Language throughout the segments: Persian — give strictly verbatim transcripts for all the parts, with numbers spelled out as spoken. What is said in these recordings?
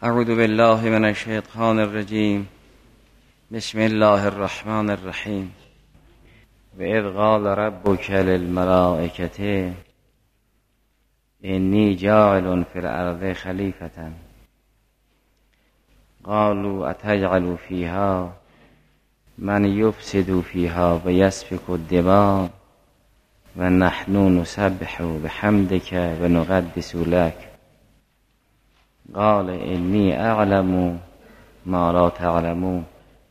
اعوذ بالله من الشیطان الرجیم. بسم الله الرحمن الرحیم. و اذ قال ربک للملائکة انی جاعل فی الارض خلیفة قالوا اتجعل فیها من یفسد فیها و یسفک الدماء و نحن نسبح بحمدک و نقدس لک قال انی اعلم ما لا تعلمون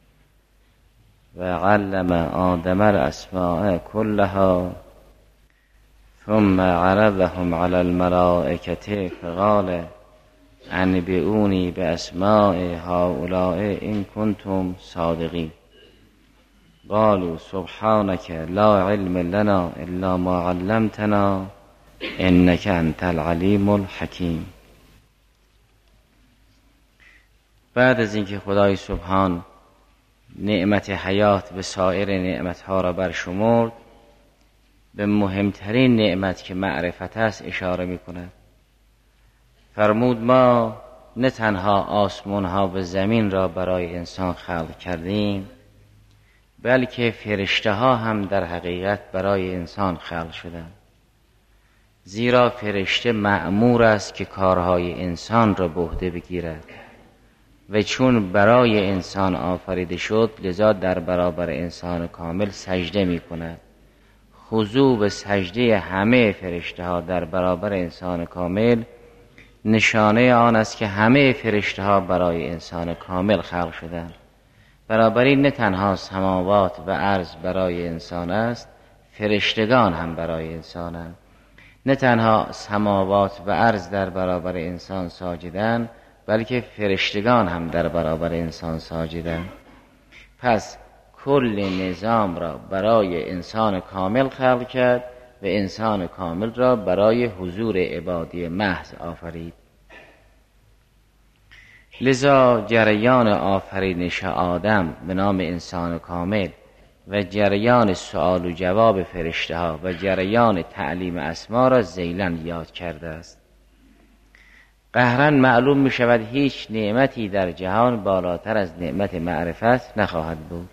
و علم آدم الاسماء كلها ثم عرضهم على الملائكة فقال انبئوني باسماء هؤلاء ان كنتم صادقين قالوا سبحانك لا علم لنا الا ما علمتنا انك انت العلیم الحکیم. بعد از اینکه خدای سبحان نعمت حیات به سایر نعمتها را برشمرد، به مهمترین نعمت که معرفت است اشاره می کند. فرمود ما نه تنها آسمان ها و زمین را برای انسان خلق کردیم، بلکه فرشته ها هم در حقیقت برای انسان خلق شدند. زیرا فرشته مأمور است که کارهای انسان را به عهده بگیرد و چون برای انسان آفریده شد لذا در برابر انسان کامل سجده می کند. خضوع به سجده همه فرشته ها در برابر انسان کامل نشانه آن است که همه فرشته ها برای انسان کامل خلق شدند. بنابراین نه تنها سماوات و ارض برای انسان است، فرشتگان هم برای انسانند. نه تنها سماوات و ارض در برابر انسان ساجدند، بلکه فرشتگان هم در برابر انسان ساجدند. پس کل نظام را برای انسان کامل خلق کرد و انسان کامل را برای حضور عبادی محض آفرید. لذا جریان آفرینش آدم به نام انسان کامل و جریان سؤال و جواب فرشته ها و جریان تعلیم اسما را ذیلاً یاد کرده است. قهراً معلوم می شود هیچ نعمتی در جهان بالاتر از نعمت معرفت نخواهد بود.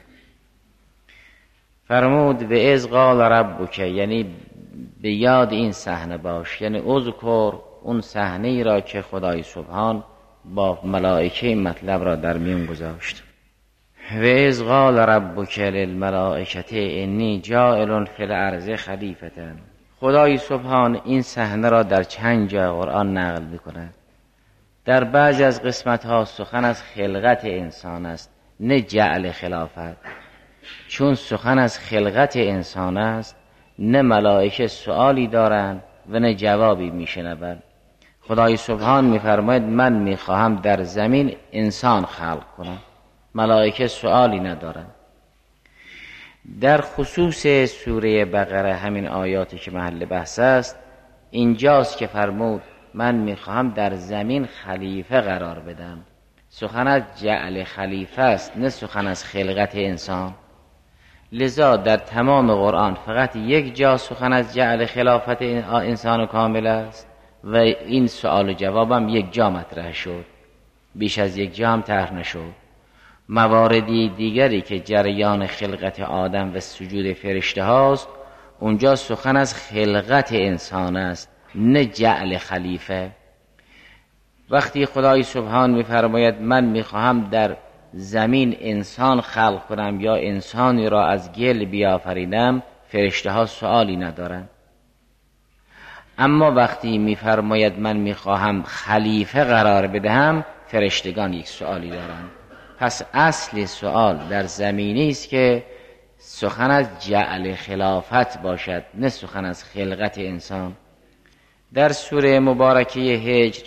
فرمود و اذ قال ربک، یعنی به یاد این صحنه باش، یعنی اذکر اون صحنه ای را که خدای سبحان با ملائکه این مطلب را در میان گذاشت. و اذ قال ربک للملائکة انی جاعل فی الارض خلیفة. خدای سبحان این صحنه را در چند جای قرآن نقل می‌کند. در بعضی از قسمت‌ها سخن از خلقت انسان است، نه جعل خلافت. چون سخن از خلقت انسان است، نه ملائکه سؤالی دارند و نه جوابی میشنوند. خدای سبحان میفرماید من میخواهم در زمین انسان خلق کنم، ملائکه سؤالی ندارند. در خصوص سوره بقره همین آیاتی که محل بحث است، اینجاست که فرمود من میخواهم در زمین خلیفه قرار بدم. سخن از جعل خلیفه است، نه سخن از خلقت انسان. لذا در تمام قرآن فقط یک جا سخن از جعل خلافت انسان کامل است و این سؤال و جوابم یک جا مطرح شد، بیش از یک جا هم طرح نشد. مواردی دیگری که جریان خلقت آدم و سجود فرشته هاست، اونجا سخن از خلقت انسان است، نه جعل خلیفه. وقتی خدای سبحان می‌فرماید من می‌خواهم در زمین انسان خلق کنم یا انسانی را از گل بیافرینم، فرشته ها سؤالی ندارند. اما وقتی می‌فرماید من می‌خواهم خلیفه قرار بدهم، فرشتگان یک سؤالی دارند. پس اصل سؤال در زمینی است که سخن از جعل خلافت باشد، نه سخن از خلقت انسان. در سوره مبارکه هجر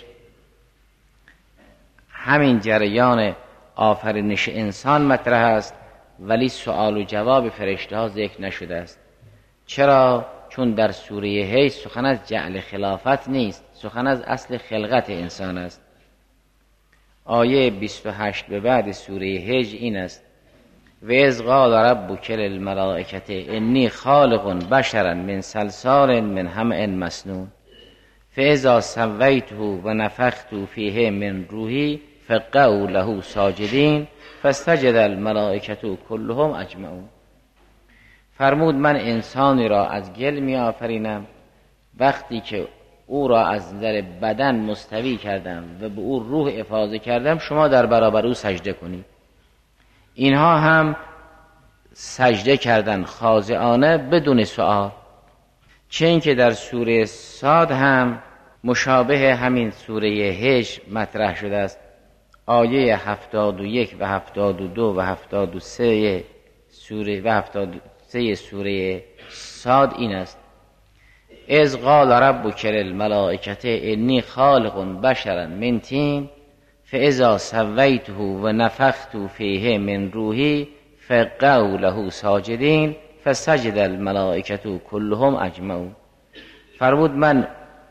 همین جریان آفرینش انسان مطرح است، ولی سؤال و جواب فرشته ها ذکر نشده است. چرا؟ چون در سوره هجر سخن از جعل خلافت نیست، سخن از اصل خلقت انسان است. آیه بیست و هشت به بعد سوره هجر این است: و اذ قال ربک للملائکة انی خالق بشرا من صلصال من حمأ مسنون فاذا سویته و نفخت فیه من روحی فقعوا له ساجدین فاستجد الملائکة كلهم اجمعون. فرمود من انسانی را از گل می آفرینم، وقتی که او را از نظر بدن مستوی کردم و به او روح افاضه کردم شما در برابر او سجده کنید. اینها هم سجده کردن خاضعانه بدون سؤال، چه اینکه در سوره صاد هم مشابه همین سوره هجر مطرح شده است. آیه هفتاد و یک و هفتاد و دو و هفتاد و سه سوره و هفتاد و سه سوره صاد این است: اذ قال ربک للملائکة انی خالق بشرا من طین فاذا سویته و نفخت فیه من روحی فقعوا له ساجدین فسجد الملائکة كلهم اجمعون. فرمود من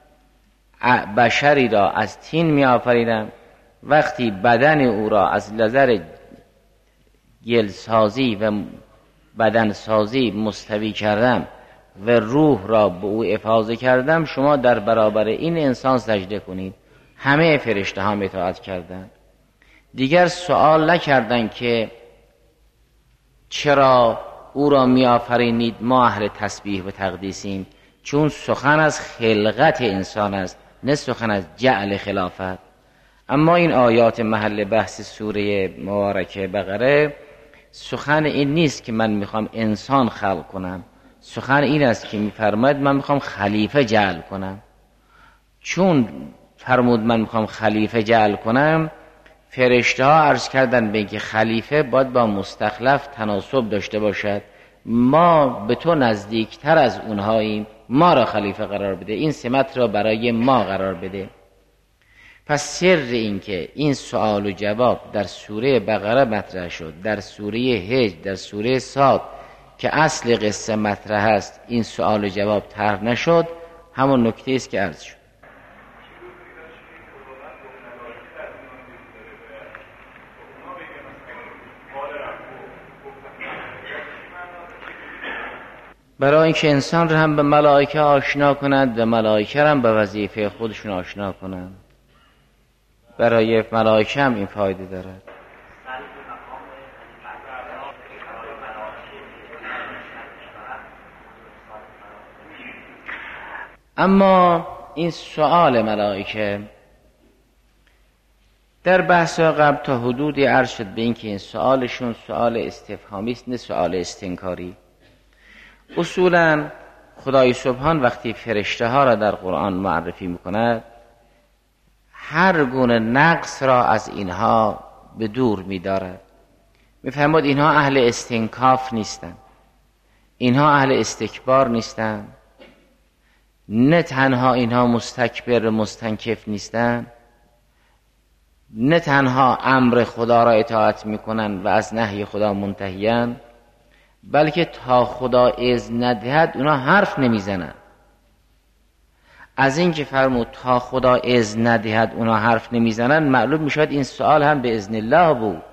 بشری را از طین می آفریدم، وقتی بدن او را از نظر گلسازی و بدنسازی مستوی کردم و روح را به او افاضه کردم شما در برابر این انسان سجده کنید. همه فرشته ها اطاعت کردند. دیگر سوال نکردند که چرا او را می آفرینید، ما اهل تسبیح و تقدیسیم، چون سخن از خلقت انسان است نه سخن از جعل خلافت. اما این آیات محل بحث سوره مبارکه بقره سخن این نیست که من میخوام انسان خلق کنم، سخن این است که میفرماید من میخوام خلیفه جعل کنم. چون فرمود من میخوام خلیفه جعل کنم، فرشته ها عرض کردن به اینکه خلیفه باید با مستخلف تناسب داشته باشد، ما به تو نزدیکتر از اونهاییم، ما را خلیفه قرار بده، این سمت را برای ما قرار بده. پس سر این که این سوال و جواب در سوره بقره مطرح شد، در سوره هجر، در سوره صاد که اصل قصه مطرح است، این سوال و جواب طرح نشد، همون نکته است که عرض شد. برای اینکه انسان را هم به ملائکه آشنا کند و ملائکه را هم به وظیفه خودشون آشنا کنند. برای ملائکه هم این فایده دارد. اما این سؤال ملائکه در بحث قبل تا حدودی عرض شد به این که این سؤالشون سؤال استفهامی است نه سؤال استنکاری. اصولا خدای سبحان وقتی فرشته ها را در قرآن معرفی میکند هر گونه نقص را از اینها به دور می‌دارد. می‌فرماید اینها اهل استنکاف نیستند، اینها اهل استکبار نیستند، نه تنها اینها مستکبر مستنکف نیستند، نه تنها امر خدا را اطاعت می‌کنند و از نهی خدا منتهی‌اند، بلکه تا خدا اذن ندهد اونا حرف نمیزنند. از این که فرمود تا خدا اذن ندهد اونا حرف نمیزنند معلوم میشد این سوال هم به اذن الله بود.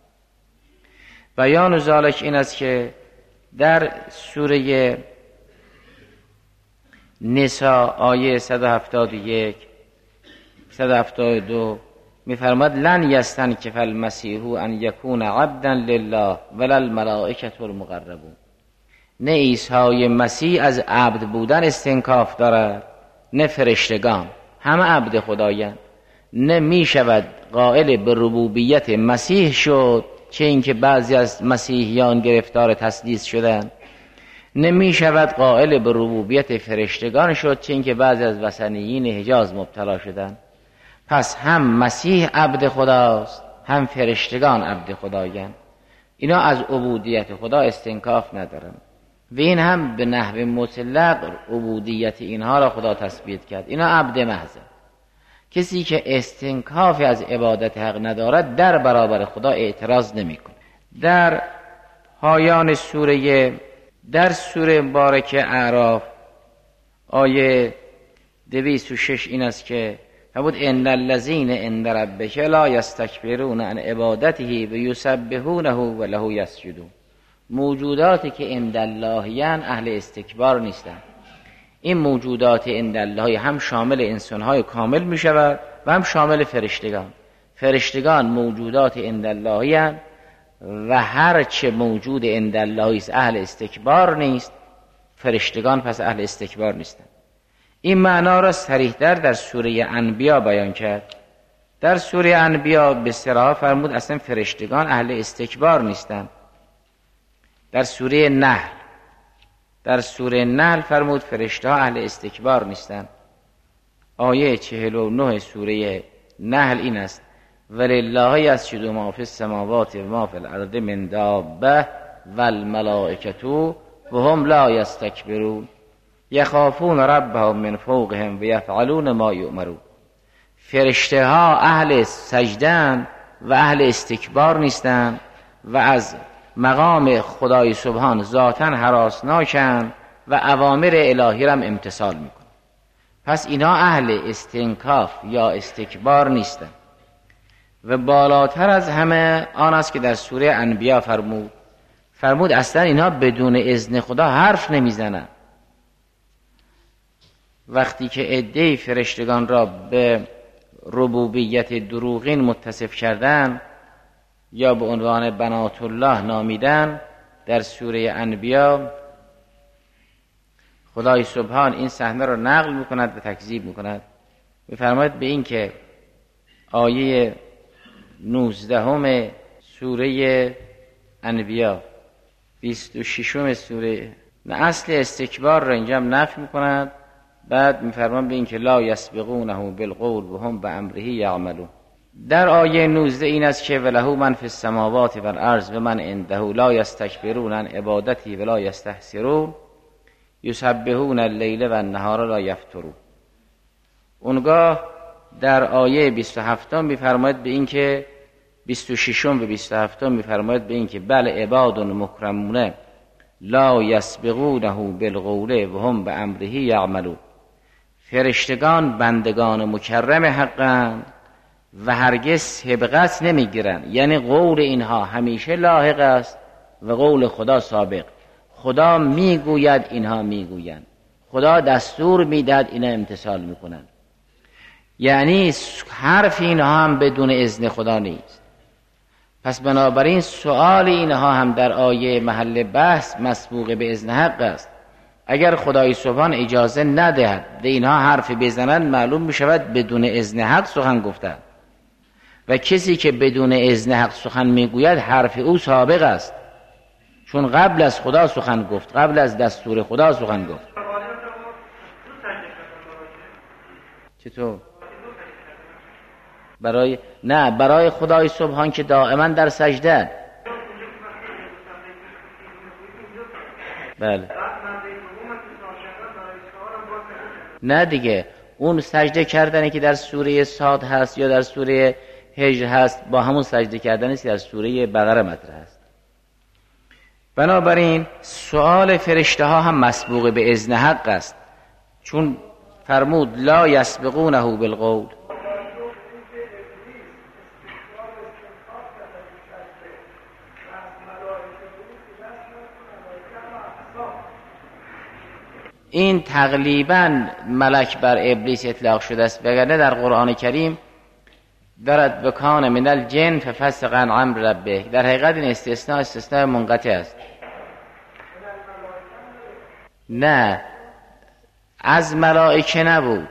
بیان ذالک این است که در سوره نساء آیه صد و هفتاد و یک صد و هفتاد و دو میفرماد لن یستنکف المسیح ان یکون عبدا لله ولا الملائکة المقربون. نه عیسی مسیح از عبد بودن استنکاف دارد نه فرشتگان، همه عبد خدایند. نه می شود قائل به ربوبیت مسیح شد چه اینکه بعضی از مسیحیان گرفتار تسلیس شدند، نه می شود قائل به ربوبیت فرشتگان شد چه اینکه بعضی از وثنیین حجاز مبتلا شدند. پس هم مسیح عبد خداست هم فرشتگان عبد خدایند. اینا از عبودیت خدا استنکاف ندارند و این هم به نحو مطلق عبودیت اینها را خدا تثبیت کرد. اینا عبد محض. کسی که استنکاف از عبادت حق ندارد در برابر خدا اعتراض نمی‌کند. در پایان سوره در سوره مبارکه اعراف آیه دویست و شش این است که فرمود ان الذین عند ربک لا یستکبرون عن عبادته و یسبحونه و له یسجدون. موجوداتی که عند الله یان اهل استکبار نیستند. این موجودات عند الله هم شامل انسان‌های کامل می شود و هم شامل فرشتگان. فرشتگان موجودات عنداللهی هستند و هر چه موجود عنداللهی است اهل استکبار نیست، فرشتگان پس اهل استکبار نیستند. این معنا را صریح‌تر در سوره انبیا بیان کرد. در سوره انبیا به صراحت فرمود اصلا فرشتگان اهل استکبار نیستند. در سوره نحل در سوره نحل فرمود فرشته ها اهل استکبار نیستند. آیه چهل و نه سوره نحل این است: ولله یسجد ما فی السماوات و ما فی الارض من دابه والملائکة وهم لا یستکبرون یخافون ربهم من فوقهم و یفعلون ما یؤمرون. فرشته ها اهل سجدن و اهل استکبار نیستند و از مقام خدای سبحان ذاتاً هراسناکند و اوامر الهی را امتثال میکنند. پس اینا اهل استنکاف یا استکبار نیستند. و بالاتر از همه آن است که در سوره انبیا فرمود فرمود اصلا اینا بدون اذن خدا حرف نمیزنند. وقتی که عده فرشتگان را به ربوبیت دروغین متصف کردن یا به عنوان بنات الله نامیدن، در سوره انبیا خدای سبحان این صحنه را نقل میکند و تکذیب میکند. میفرماید به این که آیه نوزدهم سوره انبیا بیست و ششم سوره نه اصل استکبار را اینجا هم نفی میکند. بعد میفرمان به این که لا یسبقونه بالقول و هم بامره یعملون. در آیه نوزده این است که وله من فی السماوات و الارض و من عنده لا یستکبرون عن عبادتی و لا یستحسرون یسبحون اللیل و النهار لا یفترون. اونگاه در آیه بیست و هفت میفرماید به این که بیست و شش و بیست و هفت میفرماید به این که بل عباد مکرمون لا یسبقونه بالقول و هم بامره یعملون. فرشتگان بندگان مکرم حقند و هرگز سبقت نمیگیرند، یعنی قول اینها همیشه لاحق است و قول خدا سابق. خدا میگوید اینها میگویند، خدا دستور میدهد اینا امتثال میکنند. یعنی حرف اینها هم بدون اذن خدا نیست. پس بنابراین سؤال اینها هم در آیه محل بحث مسبوق به اذن حق است. اگر خدای سبحان اجازه ندهد و اینها حرف بزنند معلوم میشود بدون اذن حق سخن گفتند و کسی که بدون اذن حق سخن میگوید حرف او سابق است، چون قبل از خدا سخن گفت، قبل از دستور خدا سخن گفت. چطور؟ برای نه برای خدای سبحان که دائما در سجده. بله نه دیگه، اون سجده کردنی که در سوره صاد هست یا در سوره هجر هست با همون سجده کردنی که در سوره بقره مطرح است. بنابراین سؤال فرشته ها هم مسبوق به اذن حق است، چون فرمود لا یسبقونه بالقول. این تقریبا ملک بر ابلیس اطلاق شده است، وگرنه در قرآن کریم دارد بکان من الجن ففسق عن امر ربه. در حقیقت این استثناء استثناء منقطع است. نه از ملائکه نبود،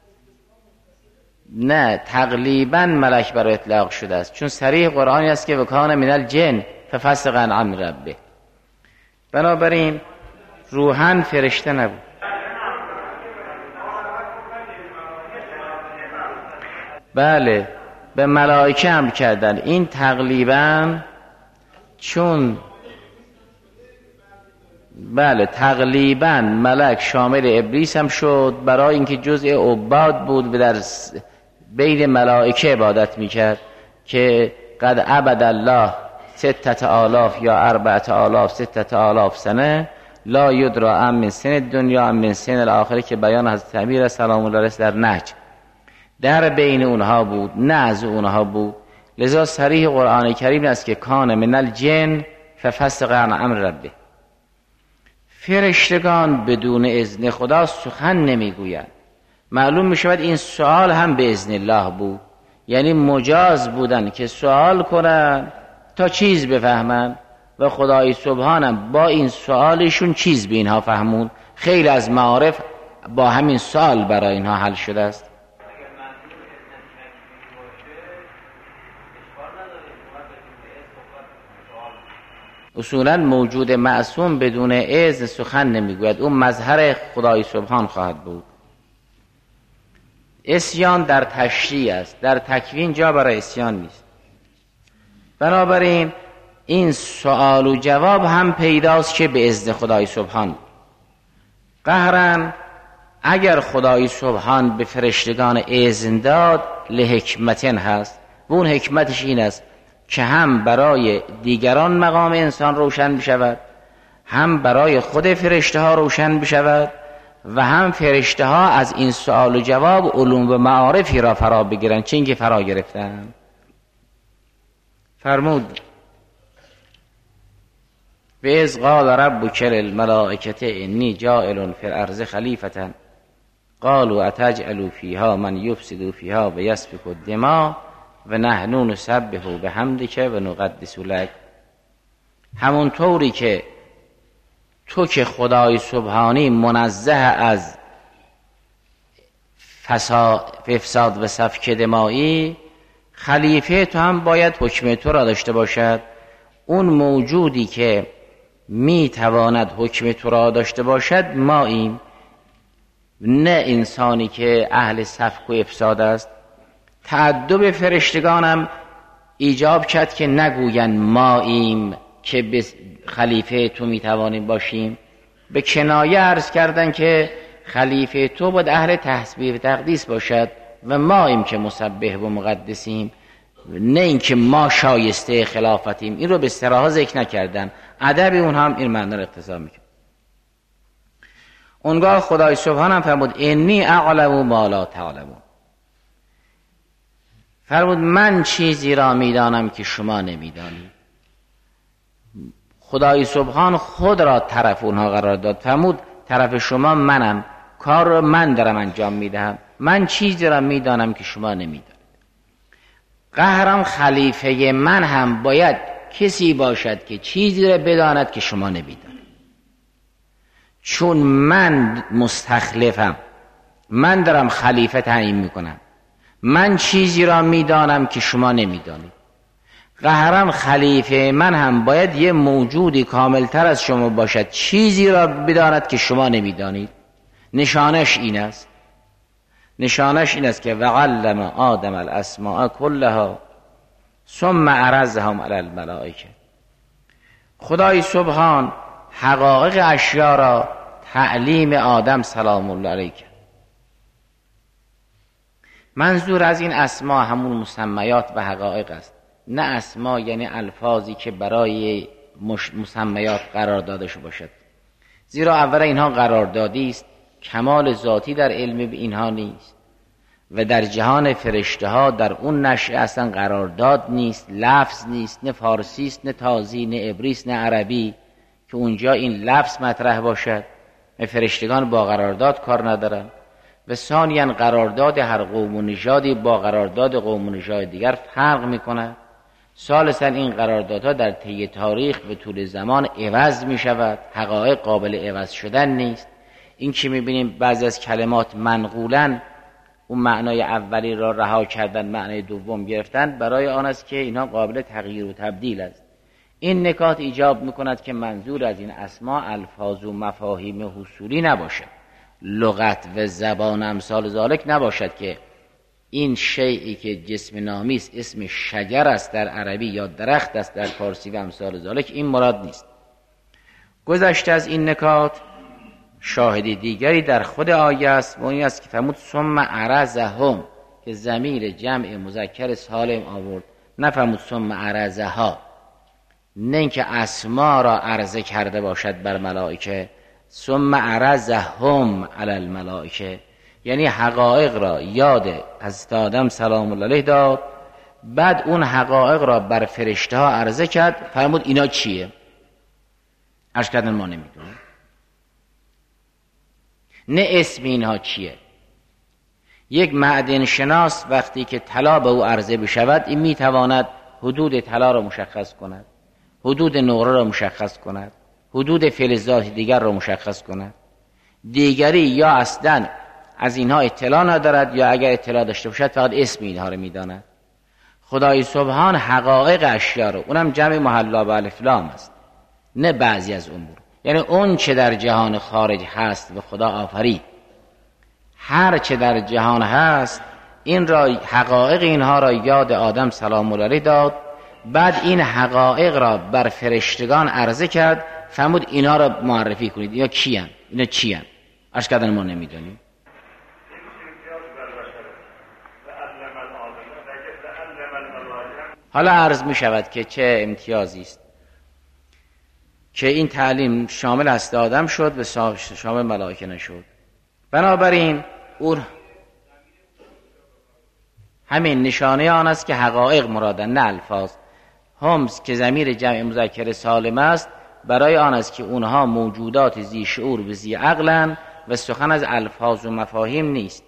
نه تقریبا ملک بر اطلاق شده است، چون صریح قرآنی است که بکان من الجن ففسق عن امر ربه. بنابراین روحاً فرشته نبود. بله به ملائکه هم کردن. این تقریباً چون بله تقریباً ملک شامل ابلیس هم شد، برای اینکه جزء عباد بود و در بین ملائکه عبادت میکرد که قد عبد الله ستت آلاف یا اربعت آلاف ستت آلاف سنه لا یدرا ام من سن دنیا ام من سن الاخره، که بیان حضرت امیر سلام الله علیه در نهج در بین اونها بود، نه از اونها بود. لذا صریح قرآن کریم است که کان من الجن ففسق عن امر ربه. فرشتگان بدون اذن خدا سخن نمیگویند. معلوم میشود این سوال هم به اذن الله بود، یعنی مجاز بودن که سوال کنن تا چیز بفهمن و خدای سبحانم با این سوالشون چیز به اینها فهمون. خیلی از معارف با همین سوال برای اینها حل شده است. اصولا موجود معصوم بدون اذن سخن نمیگوید، اون مظهر خدای سبحان خواهد بود. عصیان در تشریع است، در تکوین جا برای عصیان نیست. بنابراین این سوال و جواب هم پیداست که به اذن خدای سبحان. قهرن اگر خدای سبحان به فرشتگان اذن داد لحکمتن هست و اون حکمتش این است که هم برای دیگران مقام انسان روشن بشود، هم برای خود فرشته ها روشن بشود و هم فرشته ها از این سوال و جواب علوم و معارفی را فرا بگیرن چه اینکه فرا گرفتن. فرمود و اذ قال ربک للملائکة انی جاعل فی الارض خلیفة قالوا اتجعل فیها من یفسد فیها و یسفک الدماء و نحن نسبح بحمدک و نقدس لک. همون طوری که تو که خدای سبحانی منزه از فساد و سفک دمایی، خلیفه تو هم باید حکم تو را داشته باشد. اون موجودی که می تواند حکم تو را داشته باشد ماییم، نه انسانی که اهل سفک و افساد است. تعدب فرشتگانم ایجاب کرد که نگوین ماییم که به خلیفه تو می توانیم باشیم، به کنایه عرض کردن که خلیفه تو باید اهل تسبیح و تقدیس باشد و ماییم که مسبح و مقدسیم، نه اینکه ما شایسته خلافتیم. این رو به صراحت ذکر نکردن، ادب اون هم این معنی رو اقتضا میکنه. اونگاه خدای سبحان هم فرمود انی اعلم ما لا تعلمون. فرمود من چیزی را میدانم که شما نمیدانید. خدای سبحان خود را طرف اونها قرار داد. فرمود طرف شما منم، کار را من دارم انجام میدهم، من چیزی را میدانم که شما نمیدانید. قهرم خلیفه من هم باید کسی باشد که چیزی را بداند که شما نمیدانید، چون من مستخلفم، من دارم خلیفه تعیین میکنم، من چیزی را میدانم که شما نمیدانید. قهرم خلیفه من هم باید یه موجودی کاملتر از شما باشد، چیزی را بداند که شما نمیدانید. نشانش این است، نشانش این است که وعلم آدم الاسماء کلها ثم عرضهم علی الملائکه. خدای سبحان حقایق اشیا را تعلیم آدم سلام الله علیه. منظور از این اسما همون مسمیات و حقایق است، نه اسما یعنی الفاظی که برای مسمیات قرار داده شده باشد، زیرا اول اینها قراردادی است، کمال ذاتی در علم به اینها نیست و در جهان فرشته ها در اون نشأه اصلا قرارداد نیست، لفظ نیست، نه فارسی است، نه تازی، نه عبریست، نه عربی که اونجا این لفظ مطرح باشد. فرشتگان با قرارداد کار ندارن. و ثانیاً قرارداد هر قوم و نژادی با قرارداد قوم و نژاد دیگر فرق میکنه. ثالثاً این قراردادها در طی تاریخ به طول زمان عوض میشود، حقایق قابل عوض شدن نیست. این که میبینیم بعضی از کلمات منقولن، اون معنای اولی را رها کردن، معنای دوم گرفتن، برای آن است که اینها قابل تغییر و تبدیل است. این نکات ایجاب میکند که منظور از این اسما الفاظ و مفاهیم حصولی نباشد، لغت و زبان امثال ذالک نباشد که این شیئی که جسم نامی است، اسم شجر است در عربی یا درخت است در فارسی و امثال ذالک، این مراد نیست. گذشته از این نکات شاهدی دیگری در خود آیه است و این است که فرمود ثم عرضهم، که ضمیر جمع مذکر سالم آورد، نه فرمود ثم عرضها، نه اینکه اسما را عرضه کرده باشد بر ملائکه، ثم عرضهم علی الملائکه، یعنی حقایق را یاد حضرت آدم سلام الله علیه داد، بعد اون حقایق را بر فرشته ها عرضه کرد. فرمود اینا چیه؟ عرض کردن ما نمیدونیم، نه اسم اینها چیه، یک معدن شناس وقتی که طلا به او عرضه بشود، این میتواند حدود طلا را مشخص کند، حدود نقره را مشخص کند، حدود فلزات دیگر را مشخص کند. دیگری یا اصلا از اینها اطلاع ندارد، یا اگر اطلاع داشته باشد فقط اسم اینها را میداند. خدای سبحان حقایق اشیا رو، اونم جمع محلا به الف لام است، نه بعضی از امور، یعنی اون چه در جهان خارج هست و خدا آفرید، هر چه در جهان هست این را، حقایق اینها را یاد آدم سلام الله علیه داد. بعد این حقایق را بر فرشتگان عرضه کرد، فرمود اینا را معرفی کنید، یا کیان، اینا چیان؟ عرض کردن ما نمیدانیم. حالا عرض می شود که چه امتیازی است که این تعلیم شامل هست آدم شد و شامل ملائکه نشد. بنابراین اون همین نشانه آن است که حقایق مرادن، نه الفاظ. همز که ضمیر جمع مذکر سالم است، برای آن است که اونها موجودات ذی شعور و ذی عقلن و سخن از الفاظ و مفاهیم نیست.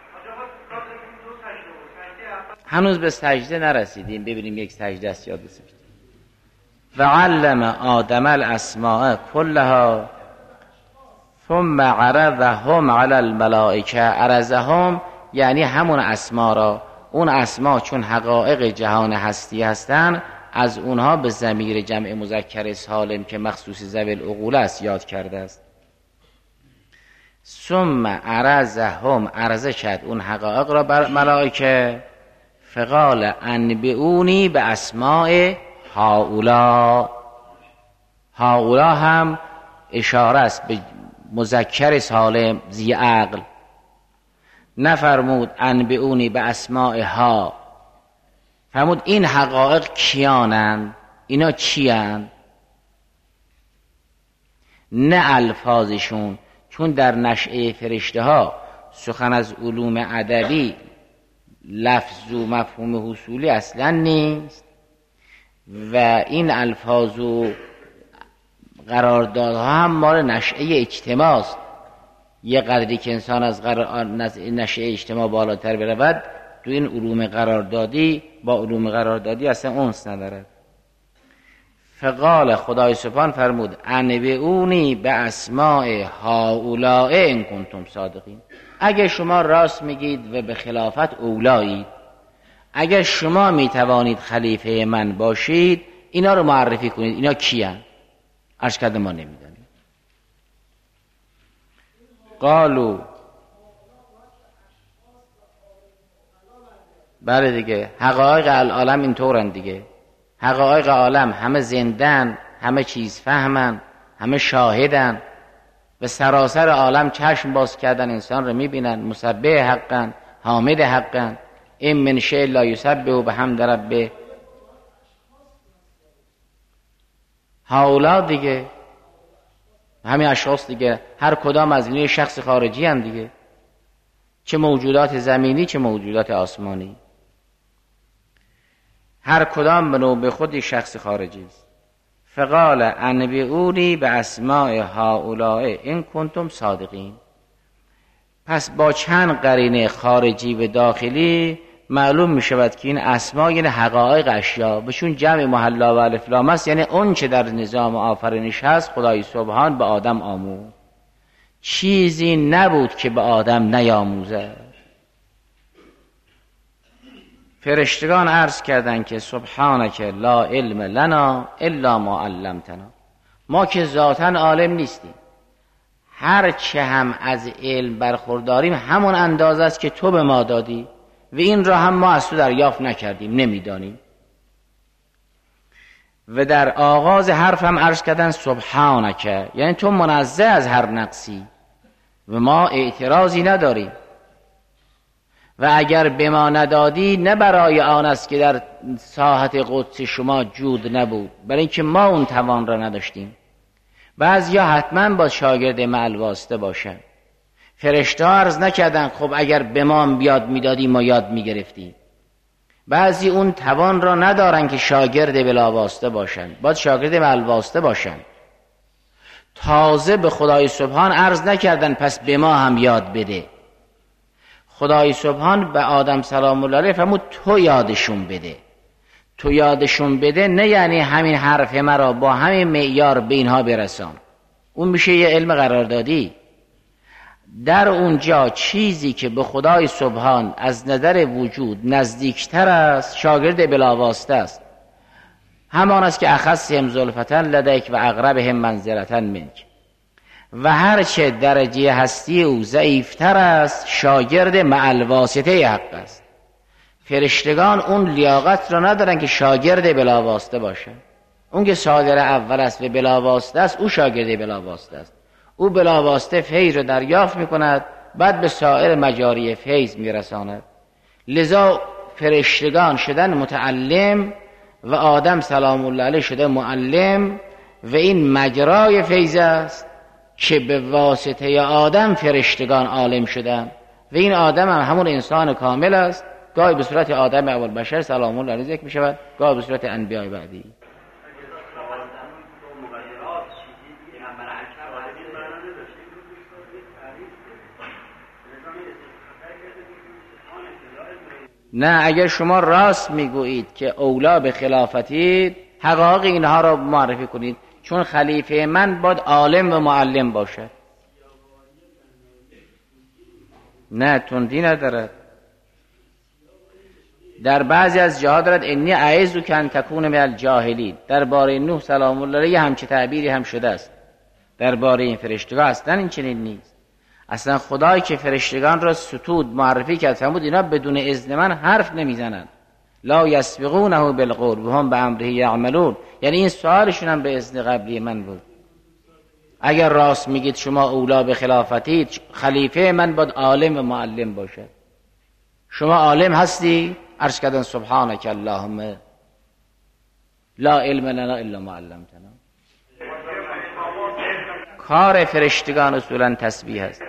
هنوز به سجده نرسیدیم، ببینیم یک سجده است یاد بسید. و علم آدم الاسماء کلها ثم عرضهم علی الملائکه. عرضهم یعنی همون اسما را، اون اسما چون حقایق جهان هستی هستند، از اونها به ضمیر جمع مذکر سالم که مخصوص ذوی العقول است یاد کرده است. ثم عرضهم، عرضه کرد اون حقایق را بر ملائکه. فقال انبئونی به اسماء هؤلاء. هؤلاء هم اشاره است به مذکر سالم ذی عقل، نفرمود انبئونی به اسماء ها، فرمود این حقایق کیانند، اینا چیان، نه الفاظشون، چون در نشأه فرشته ها سخن از علوم ادبی لفظ و مفهوم حصولی اصلا نیست و این الفاظ و قراردادها هم مال نشأه اجتماع است. یه قدری که انسان از قرار نشأه اجتماع بالاتر برود، تو این علوم قراردادی با علوم قراردادی اصلا انس ندارد. فقال خدای سبحان فرمود انبئونی به اسماء هؤلاء ان کنتم صادقین. اگر شما راست میگید و به خلافت اولایید، اگر شما میتوانید خلیفه من باشید، اینا رو معرفی کنید، اینا کیان؟ عرض کرده ما نمیدانیم. قالو، بله دیگه، حقایق العالم اینطورن دیگه. حقایق عالم همه زندن، همه چیز فهمن، همه شاهدن و سراسر عالم چشم باز کردن انسان رو میبینن. مسبح حقا، حامد حقا، این من شیء لا یسبح بحمد ربه. هؤلاء دیگه همین اشخاص دیگه، هر کدام از اینه شخص خارجی هم دیگه، چه موجودات زمینی چه موجودات آسمانی، هر کدام به نوبه خودی شخص خارجی است. فقال انبئونی به اسماء هؤلاء ان کنتم صادقین. پس با چند قرینه خارجی و داخلی معلوم می شود که این اسما یعنی حقایق اشیا، بهشون جمع محلا و الف لام است، یعنی اون چه در نظام آفرینش هست خدای سبحان به آدم آموخت، چیزی نبود که به آدم نیاموزد. فرشتگان عرض کردند که سبحانک لا علم لنا الا ما علمتنا. ما که ذاتاً عالم نیستیم، هر چه هم از علم برخورداریم همون اندازه است که تو به ما دادی و این را هم ما از تو دریافت نکردیم، نمیدانیم. و در آغاز حرف هم عرض کردن سبحانک، یعنی تو منزه از هر نقصی و ما اعتراضی نداریم. و اگر به ما ندادی نه برای آن است که در ساحت قدس شما جود نبود، برای اینکه ما اون توان را نداشتیم. بعضیا حتما با شاگرد معل واسطه باشن. فرشته ها عرض نکردن خب اگر به ما بیاد میدادی ما یاد میگرفتیم. بعضی اون توان را ندارن که شاگرد بلا واسطه باشن، باید شاگرد معل واسطه باشن. تازه به خدای سبحان عرض نکردن پس به ما هم یاد بده. خدای سبحان به آدم سلام الله علیه فرمود تو یادشون بده. تو یادشون بده نه یعنی همین حرف مرا با همین معیار به اینها برسان، اون میشه یه علم قراردادی. در اونجا چیزی که به خدای سبحان از نظر وجود نزدیکتر است شاگرد بلاواسطه است، همان است که اخصهم زلفتن لدیک و اقربهم منزلتن منک، و هرچه درجه هستی او ضعیفتر است شاگرد مع الواسطه حق است. فرشتگان اون لیاقت را ندارن که شاگرد بلاواسطه باشه. اون که صادر اول است و بلاواسطه است او شاگرد بلاواسطه است. او بلاواسطه فیض را دریافت میکند، بعد به سایر مجاری فیض میرساند. لذا فرشتگان شدن متعلم و آدم سلام الله علیه شده معلم، و این مجرای فیض است که به واسطه آدم فرشتگان عالم شدن، و این آدم هم همون انسان کامل است. گاهی به صورت آدم اول بشر سلام الله علیه ذکر می شود، گاهی به صورت انبیاء بعدی. نه، اگر شما راست میگویید که اولا به خلافتید، حقایق اینها را معرفی کنید، چون خلیفه من باید عالم و معلم باشد. نه، تندی ندارد. در بعضی از جاها دارد انی اعیذک ان تکون من الجاهلین. درباره نوح سلام الله علیه همچه تعبیری هم شده است. درباره این فرشتگان اصلا این چنین نیست. اصلا خدایی که فرشتگان را ستود معرفی کرد فرمود اینا بدون اذن من حرف نمیزنند. لا یسبقونه بالقول و هم بامره یعملون. یعنی این سوالشون هم به اذن قبلی من بود. اگر راست میگید شما اولا به خلافتید، خلیفه من باید عالم و معلم باشد. شما عالم هستی؟ عرض کردن سبحانك اللهم لا علم لنا الا ما علمتنا. کار فرشتگان اصولا تسبیح است.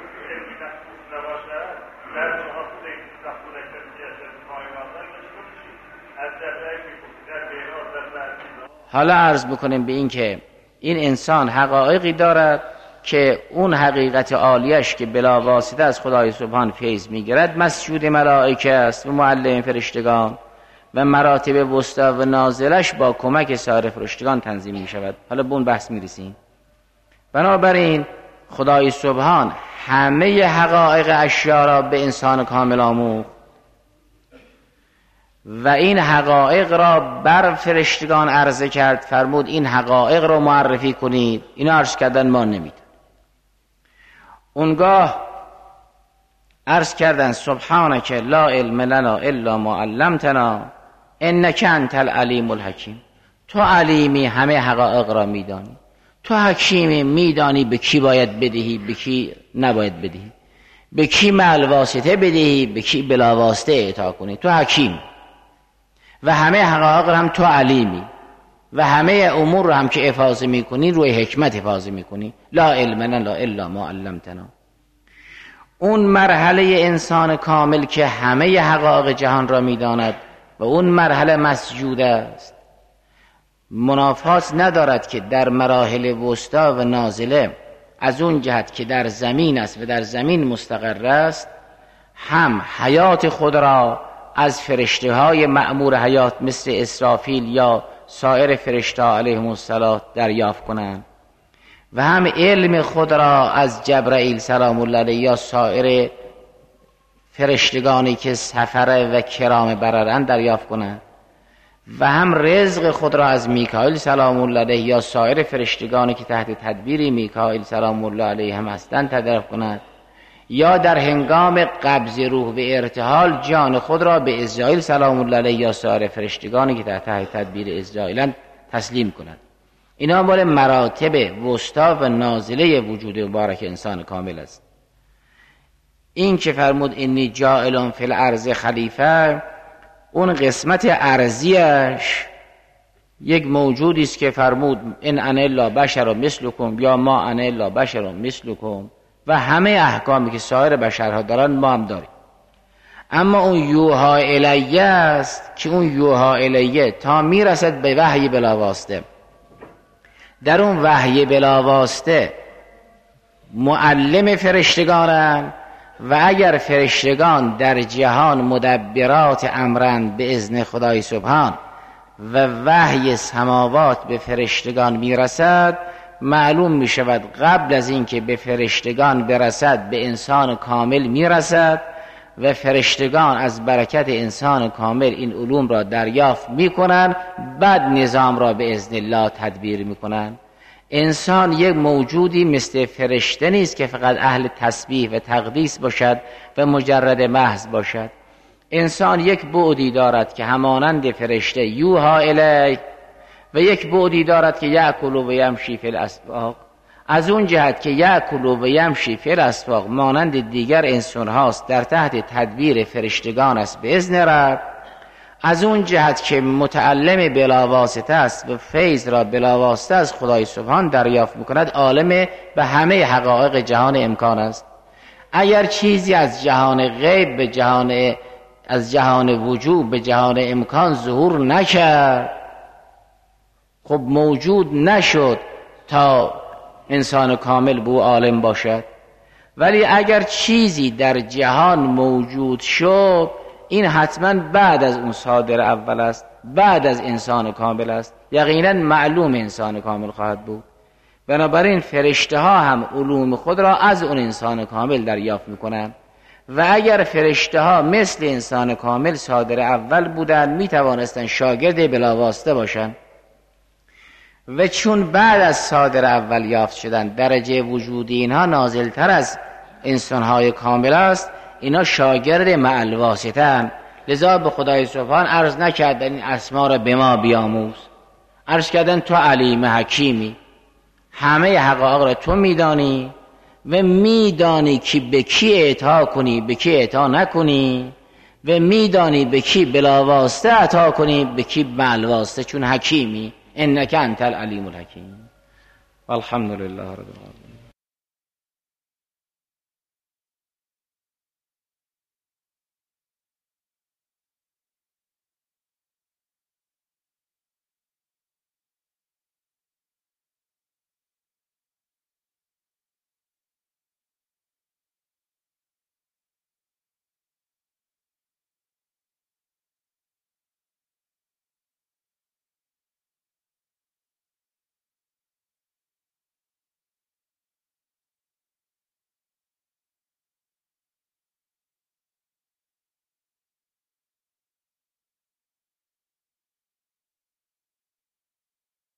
حالا عرض بکنیم به این که این انسان حقایقی دارد که اون حقیقت عالیش که بلا واسطه از خدای سبحان فیض میگیرد مسجود ملائکه است و معلم فرشتگان، و مراتب وسطا و نازلش با کمک سایر فرشتگان تنظیم می شود. حالا به اون بحث می رسیم. بنابراین خدای سبحان همه حقایق اشیا را به انسان کامل آموخت و این حقایق را بر فرشتگان عرضه کرد، فرمود این حقایق را معرفی کنید. اینا عرض کردن ما نمید. اونگاه عرض کردن سبحانك لا علم لنا الا ما علمتنا انک انت العلیم الحکیم. تو علیمی، همه حقایق را میدانی. تو حکیمی، میدانی به کی باید بدهی، به کی نباید بدهی، به کی مع واسطه بدهی، به کی بلا واسطه اعطا کنی. تو حکیم و همه حقایق هم تو علیمی و همه امور رو هم که حفاظ میکنی روی حکمت حفاظ میکنی. لا علم لنا الا ما علمتنا. اون مرحله انسان کامل که همه حقایق جهان را میداند و اون مرحله مسجود است، منافات ندارد که در مراحل وسطا و نازله از اون جهت که در زمین است و در زمین مستقر است، هم حیات خود را از فرشته های مأمور حیات مثل اسرافیل یا سایر فرشته علیهم السلام دریافت کنند، و هم علم خود را از جبرائیل سلام الله علیه یا سایر فرشتگانی که سفره و کرام بررند دریافت کنند، و هم رزق خود را از میکائیل سلام الله علیه یا سایر فرشتگانی که تحت تدبیر میکائیل سلام الله علیه هم هستند دریافت کنند، یا در هنگام قبض روح و ارتحال جان خود را به عزراییل سلام الله علیه یا سایر فرشتگانی که تحت تدبیر عزراییلند تسلیم کنند. اینا مال مراتب وسطا و نازله وجود مبارک انسان کامل است. این که فرمود انی جاعل فی الارض خلیفه، اون قسمت ارضیش یک موجودی است که فرمود ان انا الا بشر مثلکم یا ما انا الا بشر مثلکم، و همه احکامی که سایر بشرها دارن ما هم داریم. اما اون یوها الیه است که اون یوها الیه تا میرسد به وحی بلاواسطه، در اون وحی بلاواسطه معلم فرشتگانن و اگر فرشتگان در جهان مدبرات امرند به اذن خدای سبحان و وحی سماوات به فرشتگان میرسد، معلوم می شود قبل از اینکه به فرشتگان برسد به انسان کامل میرسد و فرشتگان از برکت انسان کامل این علوم را دریافت می کنند، بعد نظام را به اذن الله تدبیر می کنند. انسان یک موجودی مثل فرشته نیست که فقط اهل تسبیح و تقدیس باشد و مجرد محض باشد. انسان یک بعدی دارد که همانند فرشته یوها الیه و یک بعدی دارد که یأکل و یمشی فی الاسواق. از اون جهت که یأکل و یمشی فی الاسواق مانند دیگر انسان هاست، در تحت تدبیر فرشتگان است به اذن رب. از اون جهت که متعلم بلاواسطه است و فیض را بلاواسطه از خدای سبحان دریافت میکند، عالم به همه حقایق جهان امکان است. اگر چیزی از جهان غیب به جهان از جهان وجود به جهان امکان ظهور نکرد، خب موجود نشد تا انسان کامل بو عالم باشد. ولی اگر چیزی در جهان موجود شد، این حتما بعد از اون صادر اول است، بعد از انسان کامل است، یقینا معلوم انسان کامل خواهد بود. بنابراین فرشته ها هم علوم خود را از اون انسان کامل دریافت میکنند و اگر فرشته ها مثل انسان کامل صادر اول بودند، می توانستند شاگرد بلاواسطه باشند و چون بعد از صادر اول یافت شدن درجه وجودی اینها نازلتر از انسانهای کامل است، اینا شاگرد مع الواسطه هم. لذا به خدای سبحان عرض نکردن این اسما را به ما بیاموز، عرض کردن تو علیم حکیمی، همه حقایق را تو میدانی و میدانی که به کی اعطا کنی به کی اعطا نکنی و میدانی به کی بلاواسطه عطا کنی به کی مع الواسطه، چون حکیمی. انک انت العلیم الحکیم. والحمد لله رب العالمین.